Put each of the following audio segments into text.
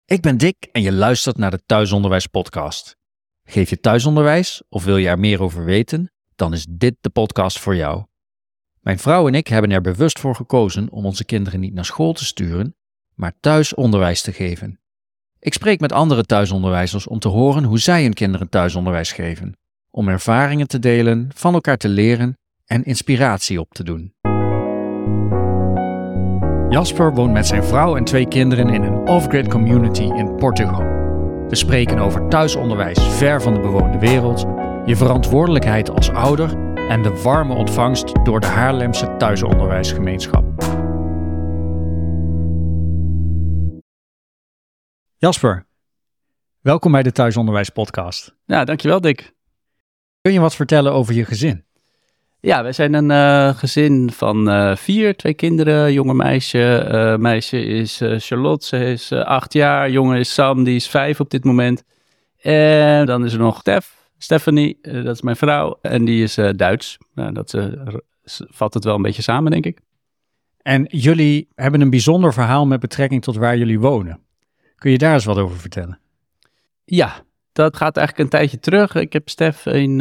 Ik ben Dick en je luistert naar de Thuisonderwijs podcast. Geef je thuisonderwijs of wil je er meer over weten? Dan is dit de podcast voor jou. Mijn vrouw en ik hebben er bewust voor gekozen om onze kinderen niet naar school te sturen, maar thuis onderwijs te geven. Ik spreek met andere thuisonderwijzers om te horen hoe zij hun kinderen thuisonderwijs geven. Om ervaringen te delen, van elkaar te leren en inspiratie op te doen. Jasper woont met zijn vrouw en 2 kinderen in een off-grid community in Portugal. We spreken over thuisonderwijs ver van de bewoonde wereld, je verantwoordelijkheid als ouder en de warme ontvangst door de Haarlemse thuisonderwijsgemeenschap. Jasper, welkom bij de Thuisonderwijs podcast. Ja, dankjewel Dick. Kun je wat vertellen over je gezin? Ja, wij zijn een gezin van 4, 2 kinderen, jonge meisje. Meisje is Charlotte, ze is 8 jaar. Jongen is Sam, die is 5 op dit moment. En dan is er nog Stephanie, dat is mijn vrouw. En die is Duits. Nou, dat vat het wel een beetje samen, denk ik. En jullie hebben een bijzonder verhaal met betrekking tot waar jullie wonen. Kun je daar eens wat over vertellen? Ja, dat gaat eigenlijk een tijdje terug. Ik heb Stef in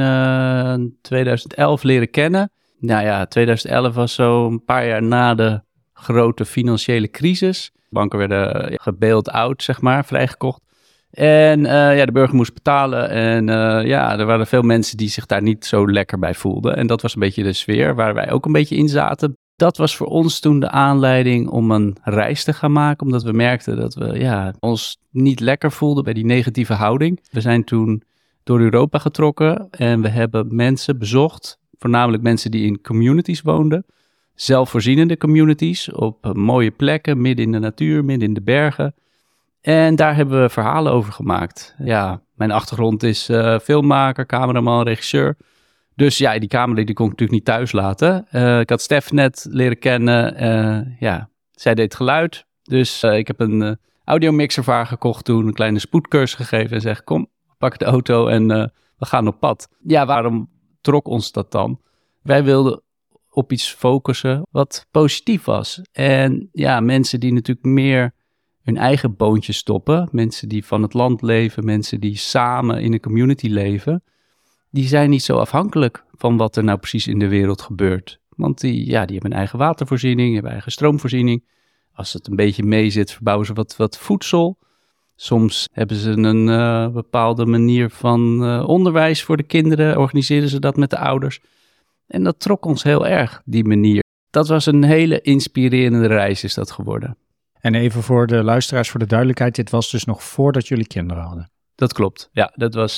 2011 leren kennen. Nou ja, 2011 was zo een paar jaar na de grote financiële crisis. Banken werden gebailed out, zeg maar, vrijgekocht. En de burger moest betalen. En er waren veel mensen die zich daar niet zo lekker bij voelden. En dat was een beetje de sfeer waar wij ook een beetje in zaten. Dat was voor ons toen de aanleiding om een reis te gaan maken. Omdat we merkten dat we ons niet lekker voelden bij die negatieve houding. We zijn toen door Europa getrokken en we hebben mensen bezocht. Voornamelijk mensen die in communities woonden. Zelfvoorzienende communities op mooie plekken, midden in de natuur, midden in de bergen. En daar hebben we verhalen over gemaakt. Ja, mijn achtergrond is filmmaker, cameraman, regisseur. Dus ja, die camera die kon ik natuurlijk niet thuis laten. Ik had Stef net leren kennen. Zij deed geluid. Dus ik heb een audiomixer voor haar gekocht toen. Een kleine spoedcursus gegeven. En zeg, kom, pak de auto en we gaan op pad. Ja, waarom trok ons dat dan? Wij wilden op iets focussen wat positief was. En ja, mensen die natuurlijk meer hun eigen boontje stoppen. Mensen die van het land leven. Mensen die samen in een community leven. Die zijn niet zo afhankelijk van wat er nou precies in de wereld gebeurt. Want die hebben een eigen watervoorziening, hebben eigen stroomvoorziening. Als het een beetje mee zit, verbouwen ze wat voedsel. Soms hebben ze een bepaalde manier van onderwijs voor de kinderen. Organiseren ze dat met de ouders. En dat trok ons heel erg, die manier. Dat was een hele inspirerende reis is dat geworden. En even voor de luisteraars, voor de duidelijkheid. Dit was dus nog voordat jullie kinderen hadden. Dat klopt. Ja, dat was...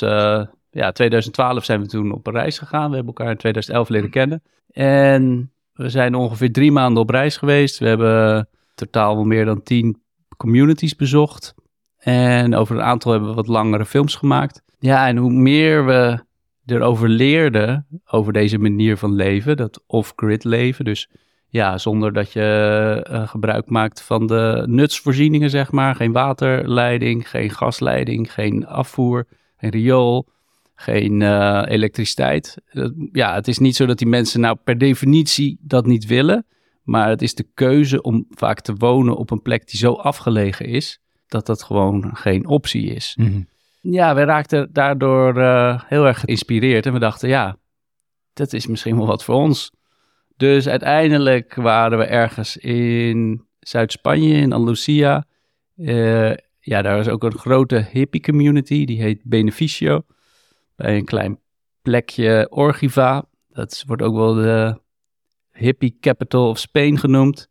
2012 zijn we toen op een reis gegaan. We hebben elkaar in 2011 leren kennen. En we zijn ongeveer 3 maanden op reis geweest. We hebben totaal wel meer dan 10 communities bezocht. En over een aantal hebben we wat langere films gemaakt. Ja, en hoe meer we erover leerden, over deze manier van leven, dat off-grid leven. Dus ja, zonder dat je gebruik maakt van de nutsvoorzieningen, zeg maar. Geen waterleiding, geen gasleiding, geen afvoer, geen riool. Geen elektriciteit. Het is niet zo dat die mensen nou per definitie dat niet willen. Maar het is de keuze om vaak te wonen op een plek die zo afgelegen is. Dat gewoon geen optie is. Mm-hmm. Ja, wij raakten daardoor heel erg geïnspireerd. En we dachten, dat is misschien wel wat voor ons. Dus uiteindelijk waren we ergens in Zuid-Spanje, in Andalusia. Daar is ook een grote hippie community. Die heet Beneficio. Bij een klein plekje Orgiva. Dat wordt ook wel de hippie capital of Spain genoemd.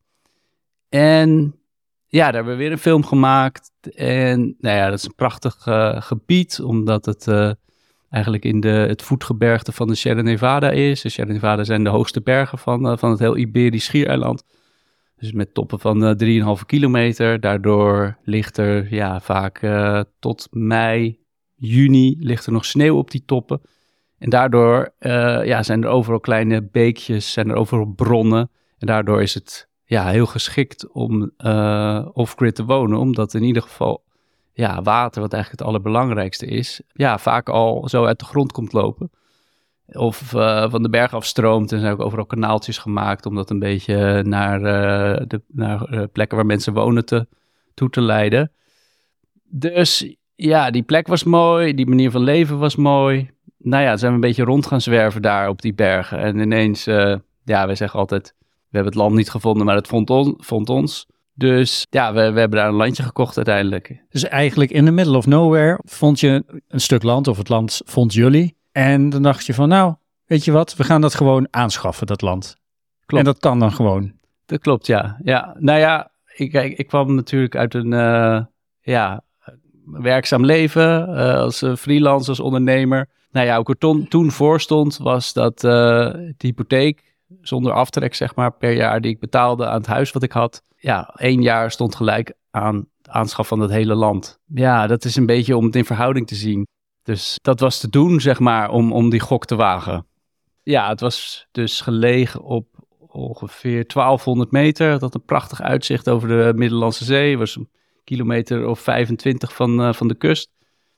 En daar hebben we weer een film gemaakt. En dat is een prachtig gebied. Omdat het eigenlijk in het voetgebergte van de Sierra Nevada is. De Sierra Nevada zijn de hoogste bergen van het heel Iberisch Schiereiland. Dus met toppen van 3,5 kilometer. Daardoor ligt er vaak tot mei, juni ligt er nog sneeuw op die toppen. En daardoor zijn er overal kleine beekjes, zijn er overal bronnen. En daardoor is het heel geschikt om off-grid te wonen. Omdat in ieder geval water, wat eigenlijk het allerbelangrijkste is, vaak al zo uit de grond komt lopen. Of van de berg afstroomt. En er zijn ook overal kanaaltjes gemaakt om dat een beetje naar plekken waar mensen wonen toe te leiden. Dus ja, die plek was mooi, die manier van leven was mooi. Nou ja, zijn we een beetje rond gaan zwerven daar op die bergen. En ineens, wij zeggen altijd, we hebben het land niet gevonden, maar het vond ons. Dus ja, we hebben daar een landje gekocht uiteindelijk. Dus eigenlijk in the middle of nowhere vond je een stuk land, of het land vond jullie. En dan dacht je van, nou, weet je wat, we gaan dat gewoon aanschaffen, dat land. Klopt. En dat kan dan gewoon. Dat klopt, ja. Nou ja, ik kwam natuurlijk uit een werkzaam leven als freelance, als ondernemer. Nou ja, ook er toen voor stond, was dat de hypotheek zonder aftrek, zeg maar, per jaar die ik betaalde aan het huis wat ik had. Ja, 1 jaar stond gelijk aan het aanschaf van dat hele land. Ja, dat is een beetje om het in verhouding te zien. Dus dat was te doen, zeg maar, om die gok te wagen. Ja, het was dus gelegen op ongeveer 1200 meter. Het had een prachtig uitzicht over de Middellandse Zee. Het was een kilometer of 25 van de kust.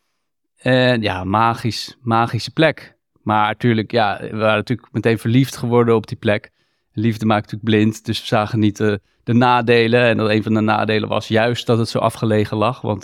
En ja, magische plek. Maar natuurlijk, ja, we waren natuurlijk meteen verliefd geworden op die plek. Liefde maakt natuurlijk blind, dus we zagen niet de nadelen. En een van de nadelen was juist dat het zo afgelegen lag. Want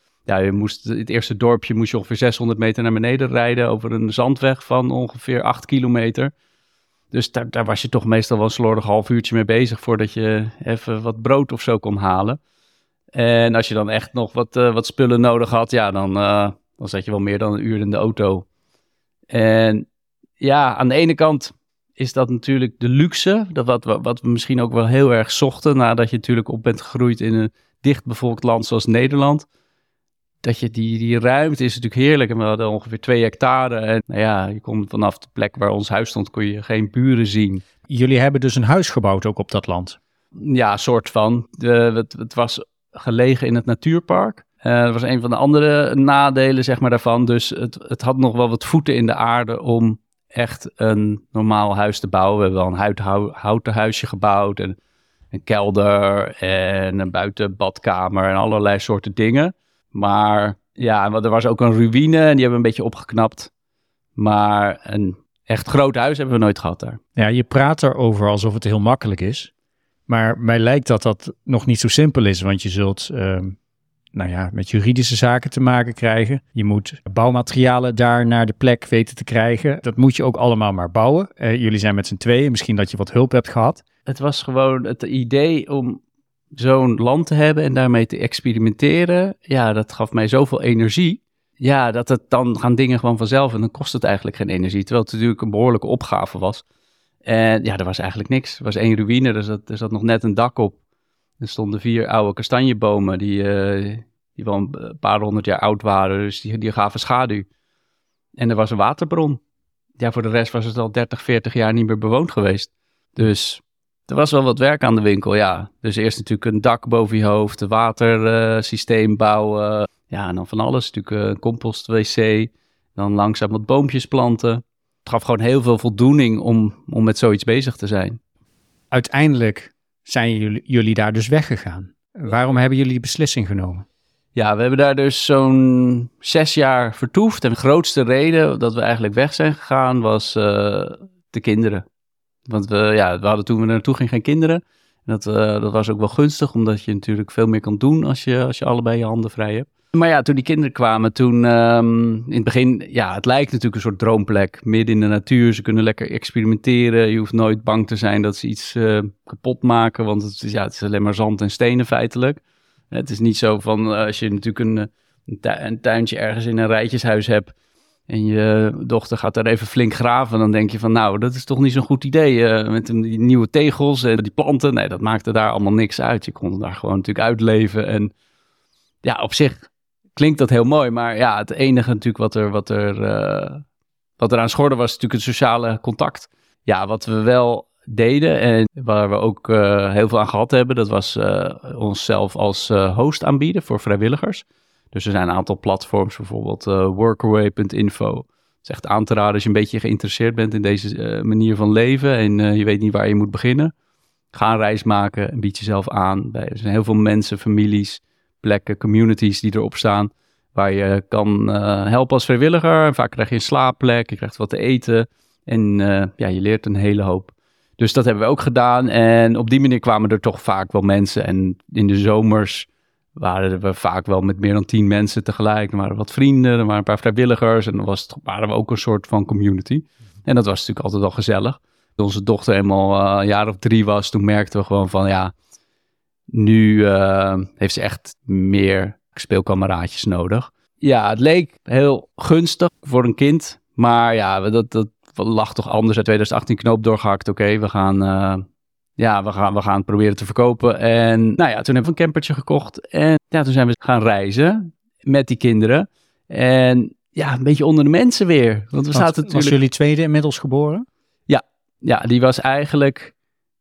het eerste dorpje moest je ongeveer 600 meter naar beneden rijden over een zandweg van ongeveer 8 kilometer. Dus daar was je toch meestal wel een slordig half uurtje mee bezig voordat je even wat brood of zo kon halen. En als je dan echt nog wat spullen nodig had, ja, dan zat je wel meer dan een uur in de auto. En ja, aan de ene kant is dat natuurlijk de luxe, wat we misschien ook wel heel erg zochten, nadat je natuurlijk op bent gegroeid in een dichtbevolkt land zoals Nederland. Dat je die ruimte is natuurlijk heerlijk. En we hadden ongeveer 2 hectare. En nou ja, je kon vanaf de plek waar ons huis stond, kon je geen buren zien. Jullie hebben dus een huis gebouwd ook op dat land? Ja, soort van. Het was gelegen in het natuurpark. Dat was een van de andere nadelen, zeg maar, daarvan. Dus het had nog wel wat voeten in de aarde om echt een normaal huis te bouwen. We hebben wel een houten huisje gebouwd en een kelder en een buitenbadkamer en allerlei soorten dingen. Maar ja, er was ook een ruïne en die hebben we een beetje opgeknapt. Maar een echt groot huis hebben we nooit gehad daar. Ja, je praat erover alsof het heel makkelijk is. Maar mij lijkt dat nog niet zo simpel is, want je zult met juridische zaken te maken krijgen. Je moet bouwmaterialen daar naar de plek weten te krijgen. Dat moet je ook allemaal maar bouwen. Jullie zijn met z'n tweeën, misschien dat je wat hulp hebt gehad. Het was gewoon het idee om zo'n land te hebben en daarmee te experimenteren. Ja, dat gaf mij zoveel energie. Ja, dan gaan dingen gewoon vanzelf en dan kost het eigenlijk geen energie. Terwijl het natuurlijk een behoorlijke opgave was. En ja, er was eigenlijk niks. Er was 1 ruïne, er zat nog net een dak op. Er stonden 4 oude kastanjebomen die wel een paar 100 jaar oud waren. Dus die gaven schaduw. En er was een waterbron. Ja, voor de rest was het al 30, 40 jaar niet meer bewoond geweest. Dus er was wel wat werk aan de winkel, ja. Dus eerst natuurlijk een dak boven je hoofd, een watersysteem bouwen. Ja, en dan van alles. Natuurlijk een compost-wc. Dan langzaam wat boompjes planten. Het gaf gewoon heel veel voldoening om met zoiets bezig te zijn. Uiteindelijk zijn jullie daar dus weggegaan. Waarom hebben jullie die beslissing genomen? Ja, we hebben daar dus zo'n 6 jaar vertoefd. En de grootste reden dat we eigenlijk weg zijn gegaan was de kinderen. Want we hadden toen we naartoe gingen geen kinderen. En dat was ook wel gunstig, omdat je natuurlijk veel meer kan doen als je allebei je handen vrij hebt. Maar ja, toen die kinderen kwamen, toen in het begin, ja, het lijkt natuurlijk een soort droomplek. Midden in de natuur, ze kunnen lekker experimenteren. Je hoeft nooit bang te zijn dat ze iets kapot maken, want het is alleen maar zand en stenen feitelijk. Het is niet zo van, als je natuurlijk een tuintje ergens in een rijtjeshuis hebt en je dochter gaat daar even flink graven, dan denk je van, nou, dat is toch niet zo'n goed idee. Met die nieuwe tegels en die planten, nee, dat maakte daar allemaal niks uit. Je kon daar gewoon natuurlijk uitleven en ja, op zich klinkt dat heel mooi, maar ja, het enige natuurlijk wat er aan schorde was natuurlijk het sociale contact. Ja, wat we wel deden en waar we ook heel veel aan gehad hebben, dat was onszelf als host aanbieden voor vrijwilligers. Dus er zijn een aantal platforms, bijvoorbeeld workaway.info. Het is echt aan te raden als je een beetje geïnteresseerd bent in deze manier van leven en je weet niet waar je moet beginnen. Ga een reis maken en bied jezelf aan. Er zijn heel veel mensen, families, plekken, communities die erop staan, waar je kan helpen als vrijwilliger. Vaak krijg je een slaapplek, je krijgt wat te eten en je leert een hele hoop. Dus dat hebben we ook gedaan en op die manier kwamen er toch vaak wel mensen. En in de zomers waren we vaak wel met meer dan 10 mensen tegelijk. Er waren wat vrienden, er waren een paar vrijwilligers en dan waren we ook een soort van community. En dat was natuurlijk altijd al gezellig. Toen onze dochter eenmaal een jaar of 3 was, toen merkten we gewoon van ja, nu heeft ze echt meer speelkameraadjes nodig. Ja, het leek heel gunstig voor een kind, maar ja, dat lag toch anders. Uit 2018 knoop doorgehakt. Oké, we gaan proberen te verkopen. En nou ja, toen hebben we een campertje gekocht. En ja, toen zijn we gaan reizen met die kinderen. En ja, een beetje onder de mensen weer. Want we zaten natuurlijk... Was jullie tweede inmiddels geboren? Ja, die was eigenlijk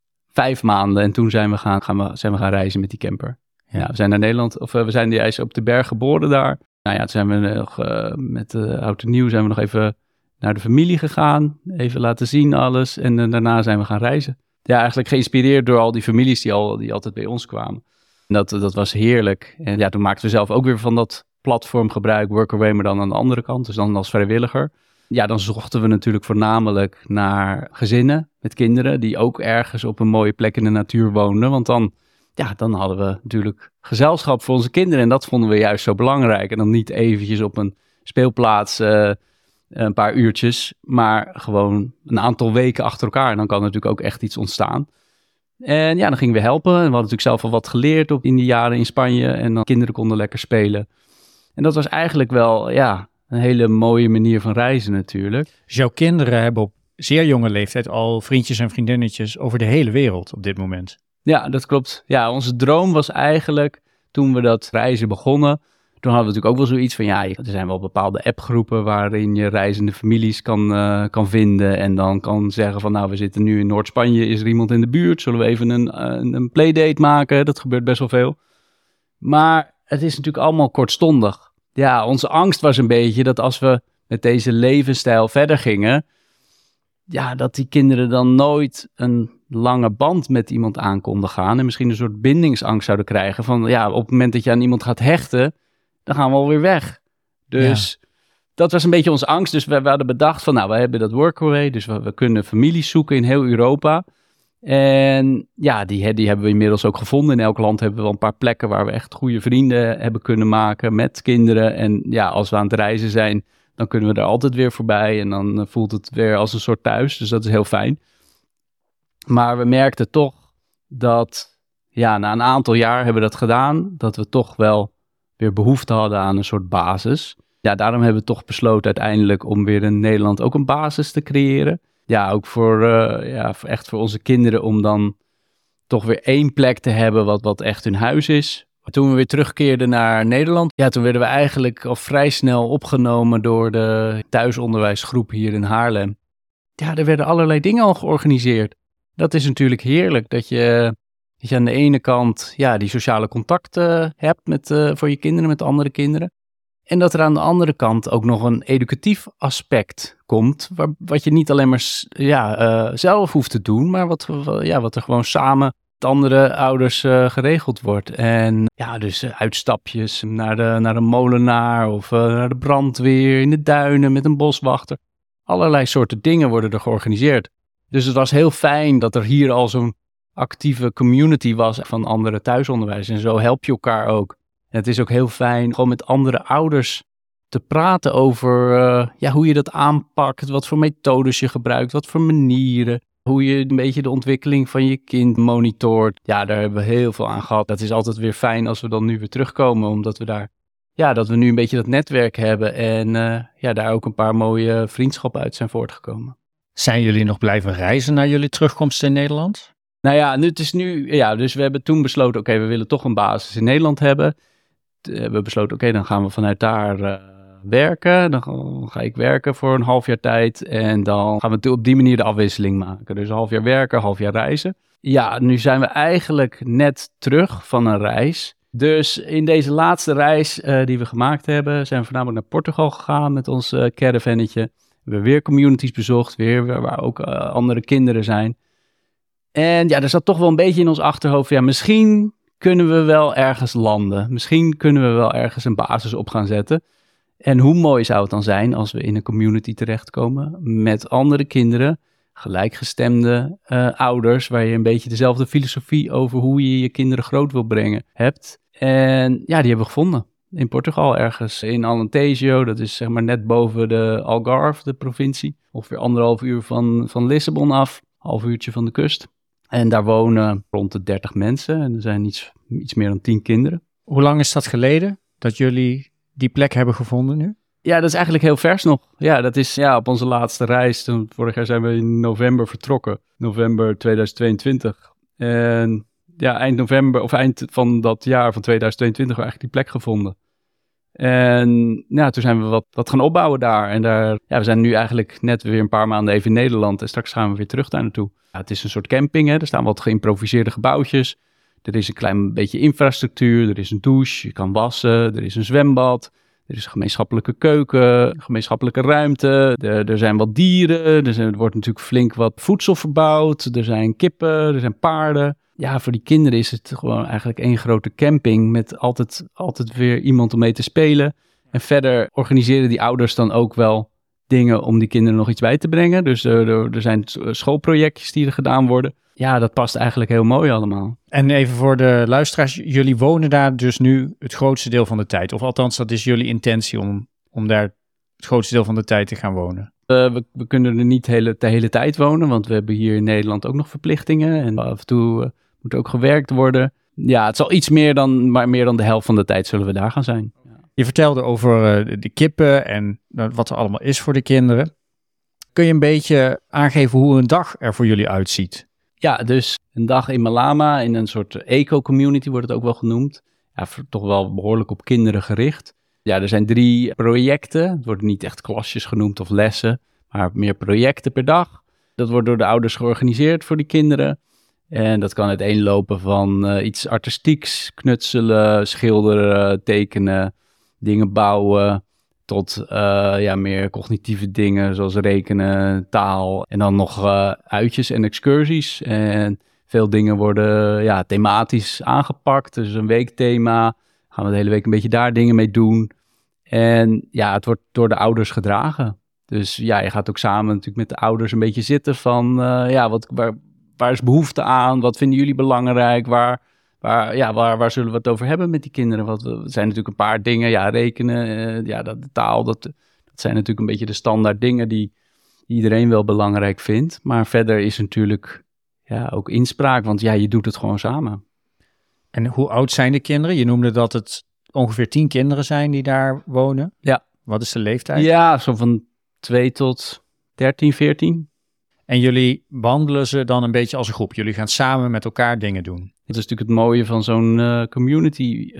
5 maanden. En toen zijn we gaan reizen met die camper. Ja, we zijn naar Nederland, of we zijn die op de berg geboren daar. Nou ja, toen zijn we nog met oud en nieuw zijn we nog even naar de familie gegaan. Even laten zien alles. En daarna zijn we gaan reizen. Ja, eigenlijk geïnspireerd door al die families die altijd bij ons kwamen. En dat was heerlijk. En ja, toen maakten we zelf ook weer van dat platform gebruik, Workaway, maar dan aan de andere kant. Dus dan als vrijwilliger. Ja, dan zochten we natuurlijk voornamelijk naar gezinnen met kinderen die ook ergens op een mooie plek in de natuur woonden. Want dan hadden we natuurlijk gezelschap voor onze kinderen. En dat vonden we juist zo belangrijk. En dan niet eventjes op een speelplaats een paar uurtjes, maar gewoon een aantal weken achter elkaar. En dan kan natuurlijk ook echt iets ontstaan. En ja, dan gingen we helpen. En we hadden natuurlijk zelf al wat geleerd in die jaren in Spanje. En dan kinderen konden lekker spelen. En dat was eigenlijk wel, ja, een hele mooie manier van reizen natuurlijk. Dus jouw kinderen hebben op zeer jonge leeftijd al vriendjes en vriendinnetjes over de hele wereld op dit moment. Ja, dat klopt. Ja, onze droom was eigenlijk, toen we dat reizen begonnen, toen hadden we natuurlijk ook wel zoiets van, ja, er zijn wel bepaalde appgroepen waarin je reizende families kan vinden en dan kan zeggen van, nou, we zitten nu in Noord-Spanje, is er iemand in de buurt, zullen we even een playdate maken? Dat gebeurt best wel veel. Maar het is natuurlijk allemaal kortstondig. Ja, onze angst was een beetje dat als we met deze levensstijl verder gingen, ja, dat die kinderen dan nooit een lange band met iemand aan konden gaan en misschien een soort bindingsangst zouden krijgen van, ja, op het moment dat je aan iemand gaat hechten, dan gaan we alweer weg. Dus dat was een beetje onze angst. Dus we hadden bedacht van, nou, we hebben dat Workaway, dus we kunnen families zoeken in heel Europa. En ja, die hebben we inmiddels ook gevonden. In elk land hebben we wel een paar plekken waar we echt goede vrienden hebben kunnen maken met kinderen. En ja, als we aan het reizen zijn, dan kunnen we er altijd weer voorbij. En dan voelt het weer als een soort thuis. Dus dat is heel fijn. Maar we merkten toch dat, ja, na een aantal jaar hebben we dat gedaan, dat we toch wel weer behoefte hadden aan een soort basis. Ja, daarom hebben we toch besloten uiteindelijk om weer in Nederland ook een basis te creëren. Ja, ook echt voor onze kinderen om dan toch weer 1 plek te hebben wat echt hun huis is. Toen we weer terugkeerden naar Nederland, ja, toen werden we eigenlijk al vrij snel opgenomen door de thuisonderwijsgroep hier in Haarlem. Ja, er werden allerlei dingen al georganiseerd. Dat is natuurlijk heerlijk, dat je aan de ene kant ja, die sociale contacten hebt voor je kinderen, met andere kinderen. En dat er aan de andere kant ook nog een educatief aspect komt, wat je niet alleen maar zelf hoeft te doen, maar wat er gewoon samen met andere ouders geregeld wordt. En ja, dus uitstapjes naar de molenaar of naar de brandweer in de duinen met een boswachter. Allerlei soorten dingen worden er georganiseerd. Dus het was heel fijn dat er hier al zo'n actieve community was van andere thuisonderwijs. En zo help je elkaar ook. En het is ook heel fijn gewoon met andere ouders te praten over hoe je dat aanpakt, wat voor methodes je gebruikt, wat voor manieren, hoe je een beetje de ontwikkeling van je kind monitort. Ja, daar hebben we heel veel aan gehad. Dat is altijd weer fijn als we dan nu weer terugkomen, omdat we dat we nu een beetje dat netwerk hebben en daar ook een paar mooie vriendschappen uit zijn voortgekomen. Zijn jullie nog blijven reizen naar jullie terugkomst in Nederland? Nou ja, dus we hebben toen besloten, oké, we willen toch een basis in Nederland hebben. We hebben besloten, oké, dan gaan we vanuit daar werken. Dan ga ik werken voor een half jaar tijd. En dan gaan we op die manier de afwisseling maken. Dus een half jaar werken, half jaar reizen. Ja, nu zijn we eigenlijk net terug van een reis. Dus in deze laatste reis die we gemaakt hebben, zijn we voornamelijk naar Portugal gegaan met ons caravannetje. We hebben weer communities bezocht, weer waar ook andere kinderen zijn. En ja, er zat toch wel een beetje in ons achterhoofd, ja, misschien kunnen we wel ergens landen. Misschien kunnen we wel ergens een basis op gaan zetten. En hoe mooi zou het dan zijn als we in een community terechtkomen met andere kinderen, gelijkgestemde ouders, waar je een beetje dezelfde filosofie over hoe je je kinderen groot wil brengen hebt. En ja, die hebben we gevonden in Portugal ergens in Alentejo. Dat is zeg maar net boven de Algarve, de provincie. Ongeveer 1,5 uur van Lissabon af, half uurtje van de kust. En daar wonen rond de 30 mensen en er zijn iets meer dan 10 kinderen. Hoe lang is dat geleden dat jullie die plek hebben gevonden nu? Ja, dat is eigenlijk heel vers nog. Ja, dat is op onze laatste reis. Vorig jaar zijn we in november vertrokken. November 2022. En ja, eind november of eind van dat jaar van 2022 hebben we eigenlijk die plek gevonden. En ja, toen zijn we wat gaan opbouwen daar. En we zijn nu eigenlijk net weer een paar maanden even in Nederland. En straks gaan we weer terug daar naartoe. Ja, het is een soort camping, hè. Er staan wat geïmproviseerde gebouwtjes. Er is een klein beetje infrastructuur. Er is een douche, je kan wassen. Er is een zwembad. Er is een gemeenschappelijke keuken, een gemeenschappelijke ruimte. Er zijn wat dieren. Er wordt natuurlijk flink wat voedsel verbouwd. Er zijn kippen, er zijn paarden. Ja, voor die kinderen is het gewoon eigenlijk één grote camping met altijd weer iemand om mee te spelen. En verder organiseren die ouders dan ook wel dingen om die kinderen nog iets bij te brengen. Dus er zijn schoolprojectjes die er gedaan worden. Ja, dat past eigenlijk heel mooi allemaal. En even voor de luisteraars, jullie wonen daar dus nu het grootste deel van de tijd. Of althans, dat is jullie intentie om daar het grootste deel van de tijd te gaan wonen. We kunnen er niet de hele tijd wonen, want we hebben hier in Nederland ook nog verplichtingen. En af en toe moet ook gewerkt worden. Ja, het zal iets meer dan de helft van de tijd zullen we daar gaan zijn. Je vertelde over de kippen en wat er allemaal is voor de kinderen. Kun je een beetje aangeven hoe een dag er voor jullie uitziet? Ja, dus een dag in Malama, in een soort eco-community wordt het ook wel genoemd. Ja, toch wel behoorlijk op kinderen gericht. Ja, er zijn 3 projecten. Het worden niet echt klasjes genoemd of lessen, maar meer projecten per dag. Dat wordt door de ouders georganiseerd voor die kinderen. En dat kan uiteenlopen van iets artistieks, knutselen, schilderen, tekenen, dingen bouwen, tot meer cognitieve dingen zoals rekenen, taal en dan nog uitjes en excursies. En veel dingen worden thematisch aangepakt. Dus een weekthema, gaan we de hele week een beetje daar dingen mee doen. En ja, het wordt door de ouders gedragen. Dus ja, je gaat ook samen natuurlijk met de ouders een beetje zitten van waar is behoefte aan? Wat vinden jullie belangrijk? Waar zullen we het over hebben met die kinderen? Want er zijn natuurlijk een paar dingen. Ja, rekenen, de taal, dat zijn natuurlijk een beetje de standaard dingen die iedereen wel belangrijk vindt. Maar verder is natuurlijk ook inspraak, want je doet het gewoon samen. En hoe oud zijn de kinderen? Je noemde dat het ongeveer 10 kinderen zijn die daar wonen. Ja. Wat is de leeftijd? Ja, zo van 2 tot 13, 14. En jullie behandelen ze dan een beetje als een groep. Jullie gaan samen met elkaar dingen doen. Dat is natuurlijk het mooie van zo'n community.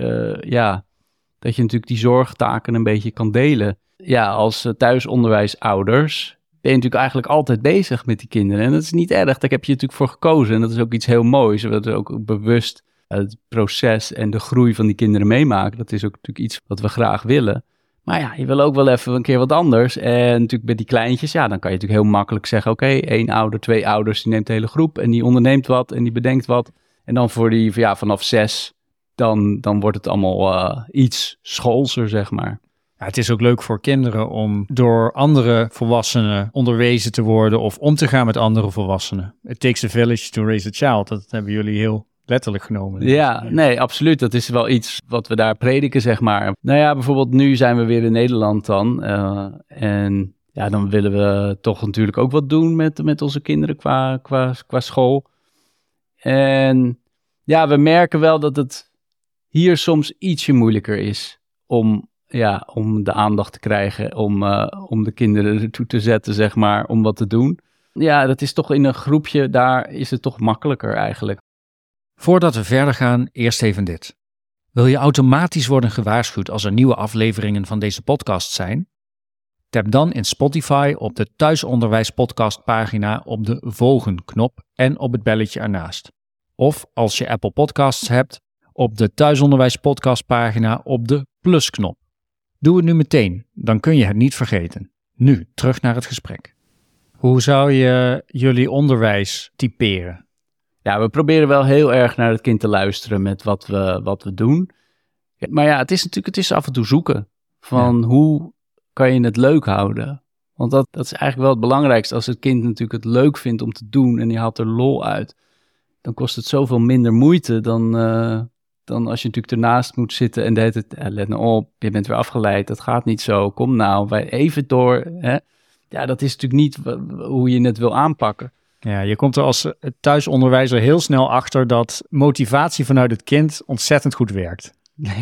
Dat je natuurlijk die zorgtaken een beetje kan delen. Ja, als thuisonderwijsouders ben je natuurlijk eigenlijk altijd bezig met die kinderen. En dat is niet erg, daar heb je natuurlijk voor gekozen. En dat is ook iets heel moois. We hebben ook bewust het proces en de groei van die kinderen meemaken. Dat is ook natuurlijk iets wat we graag willen. Maar ja, je wil ook wel even een keer wat anders. En natuurlijk bij die kleintjes, dan kan je natuurlijk heel makkelijk zeggen, oké, 1 ouder, 2 ouders, die neemt de hele groep en die onderneemt wat en die bedenkt wat. En dan voor die, vanaf 6, dan wordt het allemaal iets schoolser, zeg maar. Ja, het is ook leuk voor kinderen om door andere volwassenen onderwezen te worden of om te gaan met andere volwassenen. It takes a village to raise a child. Dat hebben jullie heel letterlijk genomen. Ja, nee, absoluut. Dat is wel iets wat we daar prediken, zeg maar. Nou ja, bijvoorbeeld nu zijn we weer in Nederland dan. En dan willen we toch natuurlijk ook wat doen met onze kinderen qua school. En ja, we merken wel dat het hier soms ietsje moeilijker is om de aandacht te krijgen, om de kinderen ertoe te zetten, zeg maar, om wat te doen. Ja, dat is toch in een groepje, daar is het toch makkelijker eigenlijk. Voordat we verder gaan, eerst even dit. Wil je automatisch worden gewaarschuwd als er nieuwe afleveringen van deze podcast zijn? Tap dan in Spotify op de Thuisonderwijs podcast pagina op de volgen-knop en op het belletje ernaast. Of als je Apple Podcasts hebt, op de Thuisonderwijs podcast pagina op de plusknop. Doe het nu meteen, dan kun je het niet vergeten. Nu, terug naar het gesprek. Hoe zou je jullie onderwijs typeren? Ja, we proberen wel heel erg naar het kind te luisteren met wat we doen. Maar ja, het is af en toe zoeken van hoe kan je het leuk houden. Want dat is eigenlijk wel het belangrijkste. Als het kind natuurlijk het leuk vindt om te doen en die haalt er lol uit, dan kost het zoveel minder moeite dan als je natuurlijk ernaast moet zitten en de hele tijd, let nou op, je bent weer afgeleid, dat gaat niet zo, kom nou, wij even door. Hè? Ja, dat is natuurlijk niet hoe je het wil aanpakken. Ja, je komt er als thuisonderwijzer heel snel achter dat motivatie vanuit het kind ontzettend goed werkt.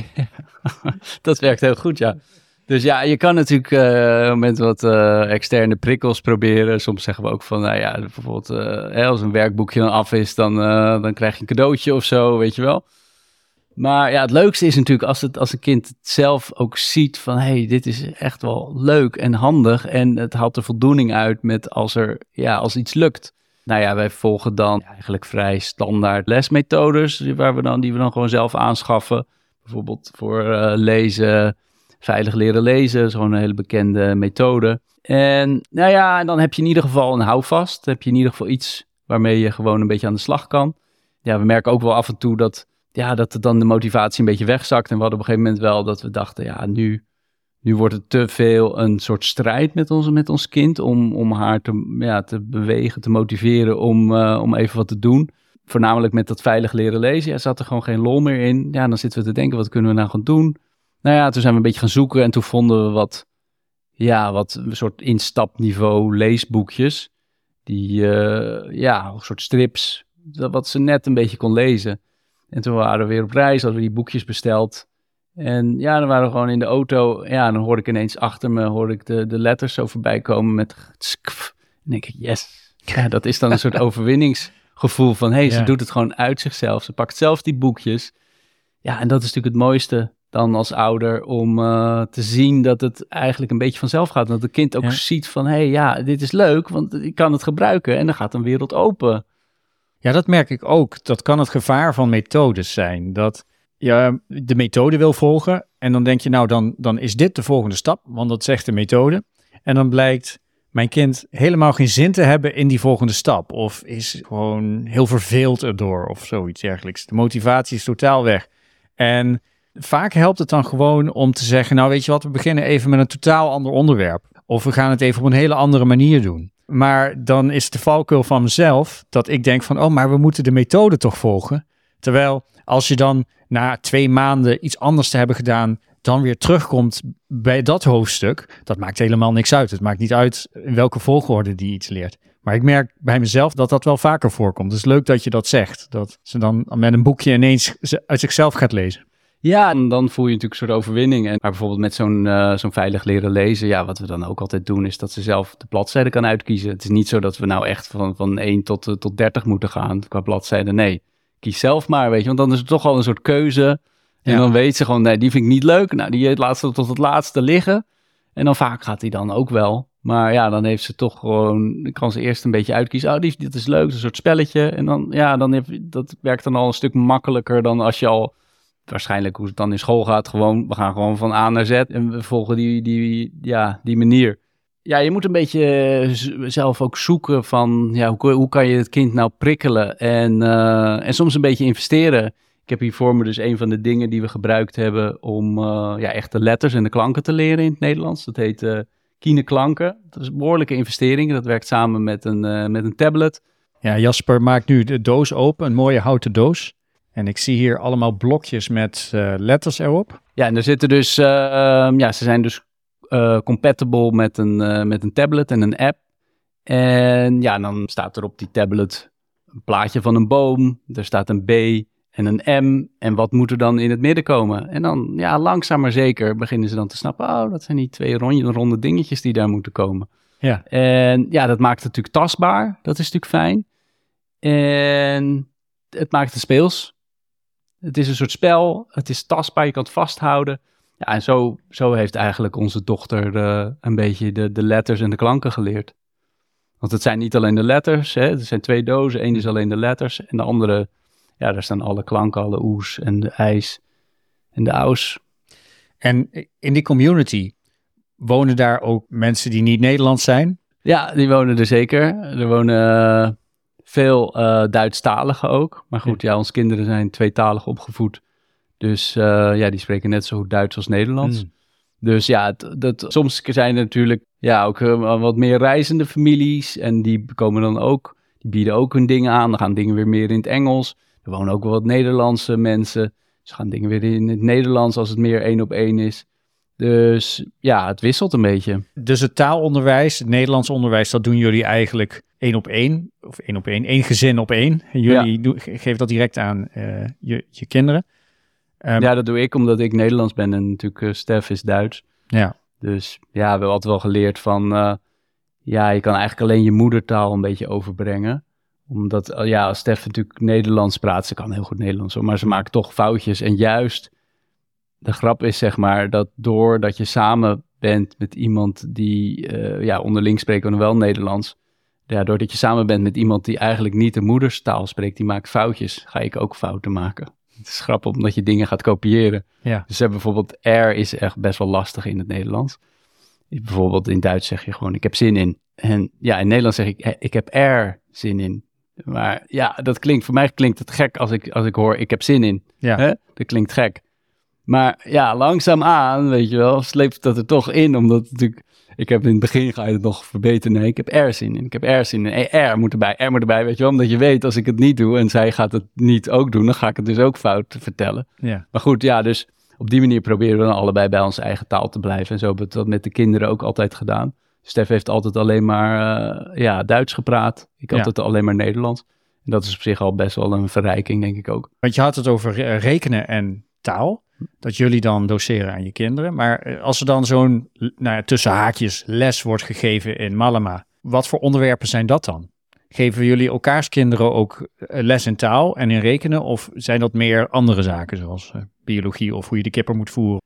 Dat werkt heel goed, ja. Dus ja, je kan natuurlijk met wat externe prikkels proberen. Soms zeggen we ook van, nou ja, bijvoorbeeld als een werkboekje dan af is, dan krijg je een cadeautje of zo, weet je wel. Maar ja, het leukste is natuurlijk als een kind het zelf ook ziet van, hey, dit is echt wel leuk en handig. En het haalt er voldoening uit met als iets lukt. Nou ja, wij volgen dan eigenlijk vrij standaard lesmethodes die we dan gewoon zelf aanschaffen. Bijvoorbeeld voor lezen, veilig leren lezen, dat is gewoon een hele bekende methode. En nou ja, en dan heb je in ieder geval een houvast. Dan heb je in ieder geval iets waarmee je gewoon een beetje aan de slag kan. Ja, we merken ook wel af en toe dat dan de motivatie een beetje wegzakt. En we hadden op een gegeven moment wel dat we dachten, ja, nu wordt het te veel een soort strijd met ons kind om haar te bewegen, te motiveren om even wat te doen. Voornamelijk met dat veilig leren lezen. Ja, zat er gewoon geen lol meer in. Ja, dan zitten we te denken, wat kunnen we nou gaan doen? Nou ja, toen zijn we een beetje gaan zoeken en toen vonden we wat een soort instapniveau leesboekjes. Die, een soort strips, wat ze net een beetje kon lezen. En toen waren we weer op reis, hadden we die boekjes besteld. En ja, dan waren we gewoon in de auto. Ja, dan hoorde ik ineens achter me de letters zo voorbij komen met skf. En denk ik, yes. Ja, dat is dan een soort overwinningsgevoel van, ze doet het gewoon uit zichzelf. Ze pakt zelf die boekjes. Ja, en dat is natuurlijk het mooiste dan als ouder om te zien dat het eigenlijk een beetje vanzelf gaat. Dat het kind ook ziet van, dit is leuk, want ik kan het gebruiken. En dan gaat een wereld open. Ja, dat merk ik ook. Dat kan het gevaar van methodes zijn. Dat je de methode wil volgen en dan denk je, nou, dan is dit de volgende stap, want dat zegt de methode. En dan blijkt mijn kind helemaal geen zin te hebben in die volgende stap. Of is gewoon heel verveeld erdoor of zoiets dergelijks. De motivatie is totaal weg. En vaak helpt het dan gewoon om te zeggen, nou weet je wat, we beginnen even met een totaal ander onderwerp. Of we gaan het even op een hele andere manier doen. Maar dan is de valkuil van mezelf dat ik denk van, maar we moeten de methode toch volgen. Terwijl als je dan na 2 maanden iets anders te hebben gedaan, dan weer terugkomt bij dat hoofdstuk, dat maakt helemaal niks uit. Het maakt niet uit in welke volgorde die iets leert. Maar ik merk bij mezelf dat dat wel vaker voorkomt. Het is leuk dat je dat zegt. Dat ze dan met een boekje ineens uit zichzelf gaat lezen. Ja, en dan voel je natuurlijk een soort overwinning. Maar bijvoorbeeld met zo'n veilig leren lezen, ja, wat we dan ook altijd doen, is dat ze zelf de bladzijde kan uitkiezen. Het is niet zo dat we nou echt van 1 tot 30 moeten gaan qua bladzijden. Nee, kies zelf maar, weet je. Want dan is het toch al een soort keuze. En dan weet ze gewoon, nee, die vind ik niet leuk. Nou, die laat ze tot het laatste liggen. En dan vaak gaat die dan ook wel. Maar ja, dan heeft ze toch gewoon, dan kan ze eerst een beetje uitkiezen. Dit is leuk, een soort spelletje. En dan, dat werkt dan al een stuk makkelijker dan als je al, waarschijnlijk hoe het dan in school gaat, we gaan gewoon van A naar Z en we volgen die manier. Ja, je moet een beetje zelf ook zoeken van, hoe kan je het kind nou prikkelen en soms een beetje investeren. Ik heb hier voor me dus een van de dingen die we gebruikt hebben om echt de letters en de klanken te leren in het Nederlands. Dat heet Kineklanken. Dat is een behoorlijke investering. Dat werkt samen met een tablet. Ja, Jasper maakt nu de doos open, een mooie houten doos. En ik zie hier allemaal blokjes met letters erop. Ja, en er zitten dus, ze zijn dus compatible met een tablet en een app. En ja, dan staat er op die tablet een plaatje van een boom. Er staat een B en een M. En wat moet er dan in het midden komen? En dan, langzaam maar zeker beginnen ze dan te snappen, dat zijn die 2 ronde dingetjes die daar moeten komen. Ja. En ja, dat maakt het natuurlijk tastbaar. Dat is natuurlijk fijn. En het maakt het speels. Het is een soort spel. Het is tastbaar. Je kan het vasthouden. Ja, en zo heeft eigenlijk onze dochter een beetje de letters en de klanken geleerd. Want het zijn niet alleen de letters. Hè. Er zijn 2 dozen. Eén is alleen de letters. En de andere, daar staan alle klanken. Alle oes en de ijs en de aus. En in die community wonen daar ook mensen die niet Nederlands zijn? Ja, die wonen er zeker. Er wonen veel Duitsstaligen ook. Maar goed, onze kinderen zijn tweetalig opgevoed. Dus die spreken net zo goed Duits als Nederlands. Dus ja, soms zijn er natuurlijk ook wat meer reizende families. En die komen dan ook, die bieden ook hun dingen aan. Dan gaan dingen weer meer in het Engels. Er wonen ook wel wat Nederlandse mensen. Ze gaan dingen weer in het Nederlands als het meer 1-op-1 is. Dus ja, het wisselt een beetje. Dus het taalonderwijs, het Nederlands onderwijs, dat doen jullie eigenlijk 1-op-1. Of 1-op-1, 1 gezin op 1. En jullie geven dat direct aan je kinderen. Ja, dat doe ik omdat ik Nederlands ben en natuurlijk Stef is Duits. Ja. Dus ja, we hebben altijd wel geleerd van... je kan eigenlijk alleen je moedertaal een beetje overbrengen. Omdat, als Stef natuurlijk Nederlands praat, ze kan heel goed Nederlands, maar ze maakt toch foutjes. En juist, de grap is zeg maar, dat doordat je samen bent met iemand die, onderling spreken we nog wel Nederlands. Ja, doordat je samen bent met iemand die eigenlijk niet de moederstaal spreekt, die maakt foutjes, ga ik ook fouten maken. Het is grappig omdat je dingen gaat kopiëren. Ja. Dus bijvoorbeeld er is echt best wel lastig in het Nederlands. Bijvoorbeeld in Duits zeg je gewoon, ik heb zin in. En ja, in Nederlands zeg ik heb er zin in. Maar ja, voor mij klinkt het gek als ik hoor, ik heb zin in. Ja. Hè? Dat klinkt gek. Maar ja, langzaamaan, weet je wel, sleept dat er toch in. Omdat natuurlijk, in het begin ga je het nog verbeteren. Nee, ik heb er zin in. Ik heb er zin in. Er moet erbij, weet je wel. Omdat je weet, als ik het niet doe en zij gaat het niet ook doen, dan ga ik het dus ook fout vertellen. Ja. Maar goed, ja, dus op die manier proberen we dan allebei bij onze eigen taal te blijven. En zo hebben we dat met de kinderen ook altijd gedaan. Stef heeft altijd alleen maar Duits gepraat. Ik altijd alleen maar Nederlands. En dat is op zich al best wel een verrijking, denk ik ook. Want je had het over rekenen en taal. Dat jullie dan doseren aan je kinderen. Maar als er dan zo'n, tussen haakjes, les wordt gegeven in Malama. Wat voor onderwerpen zijn dat dan? Geven jullie elkaars kinderen ook les in taal en in rekenen? Of zijn dat meer andere zaken zoals biologie of hoe je de kipper moet voeren?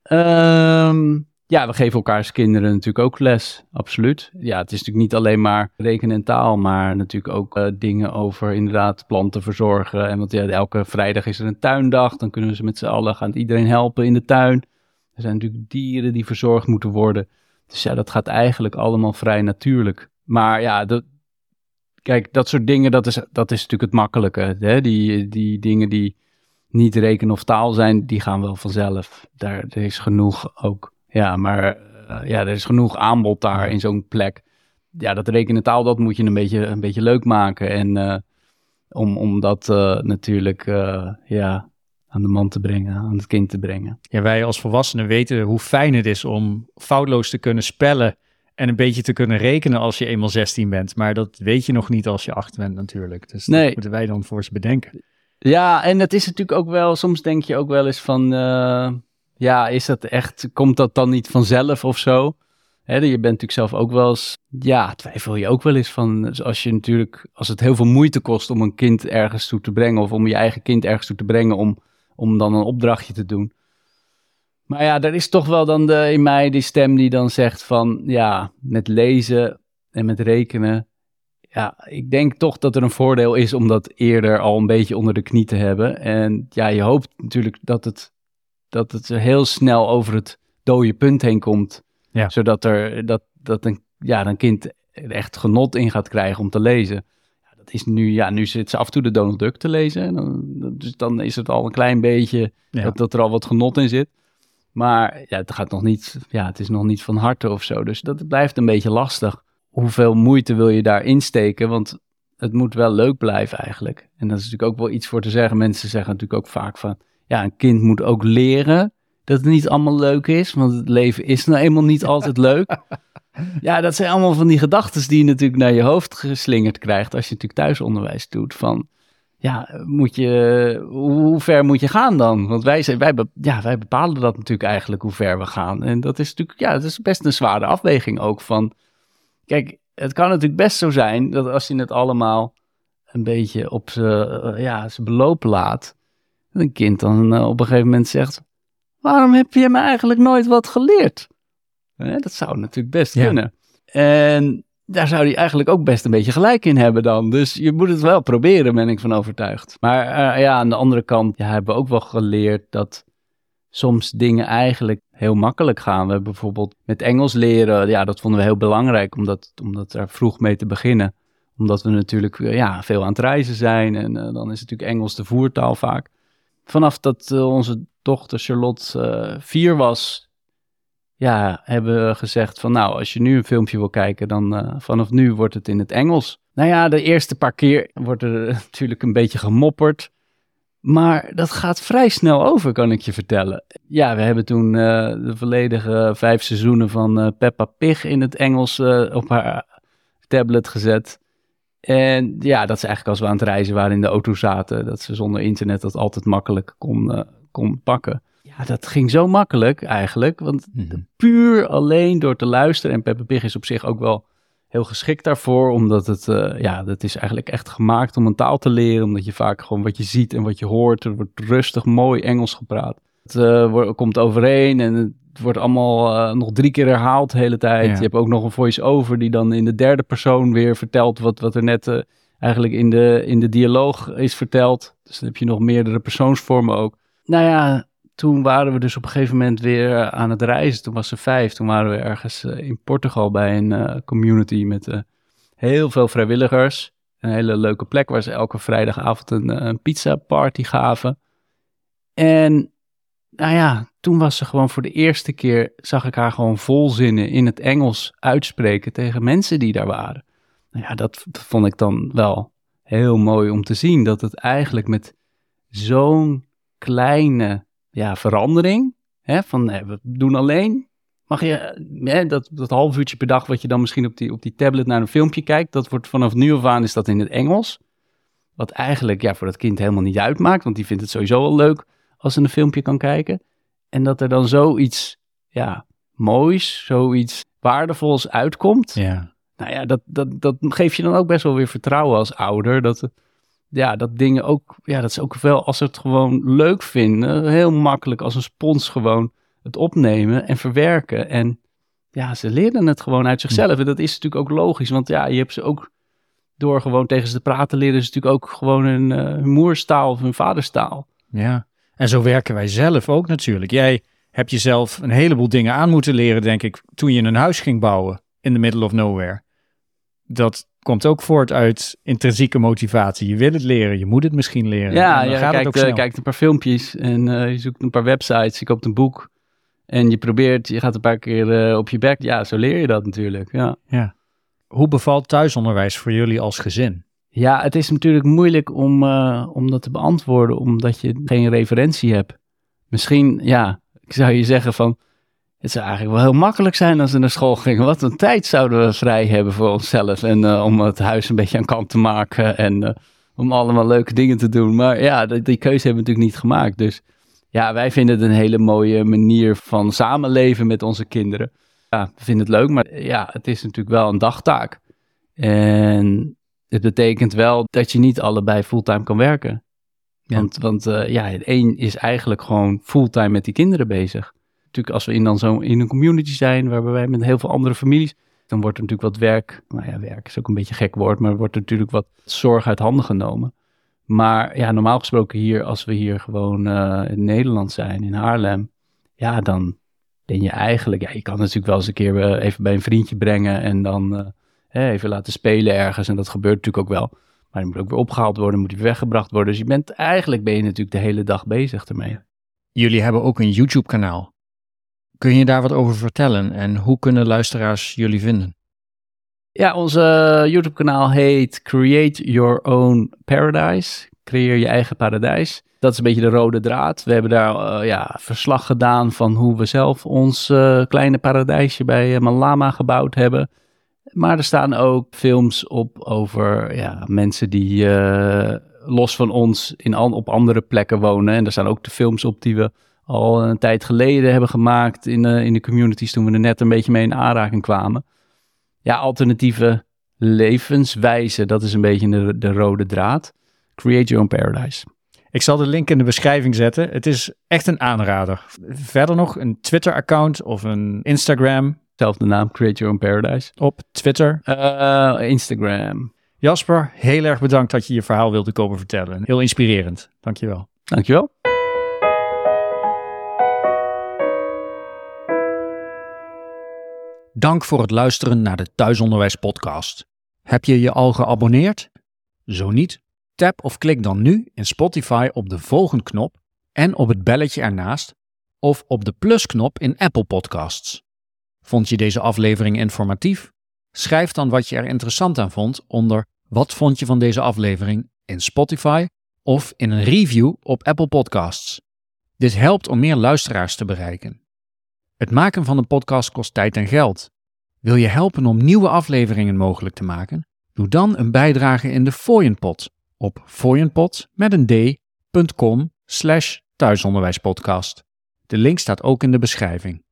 Ja, we geven elkaars kinderen natuurlijk ook les, absoluut. Ja, het is natuurlijk niet alleen maar rekenen en taal, maar natuurlijk ook dingen over inderdaad planten verzorgen. En want elke vrijdag is er een tuindag, dan kunnen we ze met z'n allen, gaan iedereen helpen in de tuin. Er zijn natuurlijk dieren die verzorgd moeten worden. Dus ja, dat gaat eigenlijk allemaal vrij natuurlijk. Maar ja, kijk, dat soort dingen, dat is natuurlijk het makkelijke. Hè? Die dingen die niet rekenen of taal zijn, die gaan wel vanzelf. Er is genoeg ook. Ja, maar er is genoeg aanbod daar in zo'n plek. Ja, dat rekenen taal, dat moet je een beetje leuk maken. En om dat natuurlijk aan de man te brengen, aan het kind te brengen. Ja, wij als volwassenen weten hoe fijn het is om foutloos te kunnen spellen en een beetje te kunnen rekenen als je eenmaal 16 bent. Maar dat weet je nog niet als je 8 bent natuurlijk. Dus dat moeten wij dan voor ze bedenken. Ja, en het is natuurlijk ook wel, soms denk je ook wel eens van... is dat echt, komt dat dan niet vanzelf of zo? Hè, je bent natuurlijk zelf ook wel eens, twijfel je ook wel eens van, als het heel veel moeite kost om een kind ergens toe te brengen, of om je eigen kind ergens toe te brengen om dan een opdrachtje te doen. Maar ja, er is toch wel dan in mij die stem die dan zegt van, met lezen en met rekenen, ik denk toch dat er een voordeel is om dat eerder al een beetje onder de knie te hebben. En ja, je hoopt natuurlijk dat het heel snel over het dode punt heen komt. Ja. Zodat een kind er echt genot in gaat krijgen om te lezen. Ja, dat is nu zit ze af en toe de Donald Duck te lezen. Dus dan is het al een klein beetje dat er al wat genot in zit. Maar het gaat nog niet, het is nog niet van harte of zo. Dus dat blijft een beetje lastig. Hoeveel moeite wil je daar insteken? Want het moet wel leuk blijven eigenlijk. En dat is natuurlijk ook wel iets voor te zeggen. Mensen zeggen natuurlijk ook vaak van, een kind moet ook leren dat het niet allemaal leuk is, want het leven is nou eenmaal niet altijd leuk. Ja, dat zijn allemaal van die gedachten die je natuurlijk naar je hoofd geslingerd krijgt als je natuurlijk thuisonderwijs doet. Van, hoe ver moet je gaan dan? Want wij bepalen dat natuurlijk eigenlijk hoe ver we gaan. En dat is natuurlijk, dat is best een zware afweging ook van, kijk, het kan natuurlijk best zo zijn dat als je het allemaal een beetje op zijn beloop laat, een kind dan op een gegeven moment zegt, waarom heb je me eigenlijk nooit wat geleerd? Dat zou natuurlijk best kunnen. En daar zou hij eigenlijk ook best een beetje gelijk in hebben dan. Dus je moet het wel proberen, ben ik van overtuigd. Maar aan de andere kant hebben we ook wel geleerd dat soms dingen eigenlijk heel makkelijk gaan. We hebben bijvoorbeeld met Engels leren, dat vonden we heel belangrijk om daar vroeg mee te beginnen. Omdat we natuurlijk veel aan het reizen zijn en dan is natuurlijk Engels de voertaal vaak. Vanaf dat onze dochter Charlotte 4 was, hebben we gezegd van als je nu een filmpje wil kijken, dan vanaf nu wordt het in het Engels. De eerste paar keer wordt er natuurlijk een beetje gemopperd. Maar dat gaat vrij snel over, kan ik je vertellen. Ja, we hebben toen de volledige 5 seizoenen van Peppa Pig in het Engels op haar tablet gezet. En ja, dat ze eigenlijk als we aan het reizen waren in de auto zaten, dat ze zonder internet dat altijd makkelijk kon pakken. Ja, dat ging zo makkelijk eigenlijk, want puur alleen door te luisteren. En Peppa Pig is op zich ook wel heel geschikt daarvoor, omdat dat is eigenlijk echt gemaakt om een taal te leren, omdat je vaak gewoon wat je ziet en wat je hoort, er wordt rustig, mooi Engels gepraat. Het komt overeen en het wordt allemaal nog 3 keer herhaald de hele tijd. Ja. Je hebt ook nog een voice-over die dan in de derde persoon weer vertelt wat er net eigenlijk in de dialoog is verteld. Dus dan heb je nog meerdere persoonsvormen ook. Nou ja, toen waren we dus op een gegeven moment weer aan het reizen. Toen was ze 5. Toen waren we ergens in Portugal bij een community met heel veel vrijwilligers. Een hele leuke plek waar ze elke vrijdagavond een pizza party gaven. En nou ja, toen was ze gewoon voor de eerste keer, zag ik haar gewoon vol zinnen in het Engels uitspreken tegen mensen die daar waren. Nou ja, dat vond ik dan wel heel mooi om te zien. Dat het eigenlijk met zo'n kleine verandering, van we doen alleen, mag je dat half uurtje per dag wat je dan misschien op die tablet naar een filmpje kijkt, dat wordt vanaf nu af aan is dat in het Engels. Wat eigenlijk voor dat kind helemaal niet uitmaakt, want die vindt het sowieso wel leuk als ze een filmpje kan kijken. En dat er dan zoiets moois, zoiets waardevols uitkomt. Ja. Nou ja, dat geeft je dan ook best wel weer vertrouwen als ouder. Dat dingen ook, dat ze ook wel, als ze het gewoon leuk vinden, heel makkelijk als een spons gewoon het opnemen en verwerken. En ja, ze leren het gewoon uit zichzelf. En dat is natuurlijk ook logisch, want je hebt ze ook door gewoon tegen ze te praten, leren ze natuurlijk ook gewoon hun moerstaal of hun vaderstaal. Ja, en zo werken wij zelf ook natuurlijk. Jij hebt jezelf een heleboel dingen aan moeten leren, denk ik, toen je een huis ging bouwen in the middle of nowhere. Dat komt ook voort uit intrinsieke motivatie. Je wil het leren, je moet het misschien leren. Ja, je kijkt een paar filmpjes en je zoekt een paar websites, je koopt een boek en je gaat een paar keer op je bek. Ja, zo leer je dat natuurlijk. Ja. Hoe bevalt thuisonderwijs voor jullie als gezin? Ja, het is natuurlijk moeilijk om dat te beantwoorden, omdat je geen referentie hebt. Misschien, ik zou je zeggen van, het zou eigenlijk wel heel makkelijk zijn als we naar school gingen. Wat een tijd zouden we vrij hebben voor onszelf en om het huis een beetje aan kant te maken en om allemaal leuke dingen te doen. Maar ja, die keuze hebben we natuurlijk niet gemaakt. Dus ja, wij vinden het een hele mooie manier van samenleven met onze kinderen. Ja, we vinden het leuk, maar ja, het is natuurlijk wel een dagtaak. En het betekent wel dat je niet allebei fulltime kan werken. Ja. Want het een is eigenlijk gewoon fulltime met die kinderen bezig. Natuurlijk als we dan zo in een community zijn, waarbij wij met heel veel andere families, dan wordt er natuurlijk wat werk, werk is ook een beetje een gek woord, maar er wordt natuurlijk wat zorg uit handen genomen. Maar ja, normaal gesproken hier, als we hier gewoon in Nederland zijn, in Haarlem, dan ben je eigenlijk, je kan natuurlijk wel eens een keer even bij een vriendje brengen en dan even laten spelen ergens. En dat gebeurt natuurlijk ook wel. Maar je moet ook weer opgehaald worden, moet weer weggebracht worden. Dus ben je natuurlijk de hele dag bezig ermee. Jullie hebben ook een YouTube-kanaal. Kun je daar wat over vertellen en hoe kunnen luisteraars jullie vinden? Ja, onze YouTube-kanaal heet Create Your Own Paradise. Creëer je eigen paradijs. Dat is een beetje de rode draad. We hebben daar verslag gedaan van hoe we zelf ons kleine paradijsje bij Malama gebouwd hebben. Maar er staan ook films op over mensen die los van ons op andere plekken wonen. En er staan ook de films op die we al een tijd geleden hebben gemaakt in de communities toen we er net een beetje mee in aanraking kwamen. Ja, alternatieve levenswijze, dat is een beetje de rode draad. Create Your Own Paradise. Ik zal de link in de beschrijving zetten. Het is echt een aanrader. Verder nog een Twitter-account of een Instagram. Zelfde naam, Create Your Own Paradise. Op Twitter? Instagram. Jasper, heel erg bedankt dat je je verhaal wilde komen vertellen. Heel inspirerend. Dankjewel. Dankjewel. Dank voor het luisteren naar de Thuisonderwijs podcast. Heb je je al geabonneerd? Zo niet? Tap of klik dan nu in Spotify op de volgen-knop en op het belletje ernaast of op de plusknop in Apple Podcasts. Vond je deze aflevering informatief? Schrijf dan wat je er interessant aan vond onder wat vond je van deze aflevering in Spotify of in een review op Apple Podcasts. Dit helpt om meer luisteraars te bereiken. Het maken van een podcast kost tijd en geld. Wil je helpen om nieuwe afleveringen mogelijk te maken? Doe dan een bijdrage in de Fooienpot op fooienpot.com/thuisonderwijspodcast. De link staat ook in de beschrijving.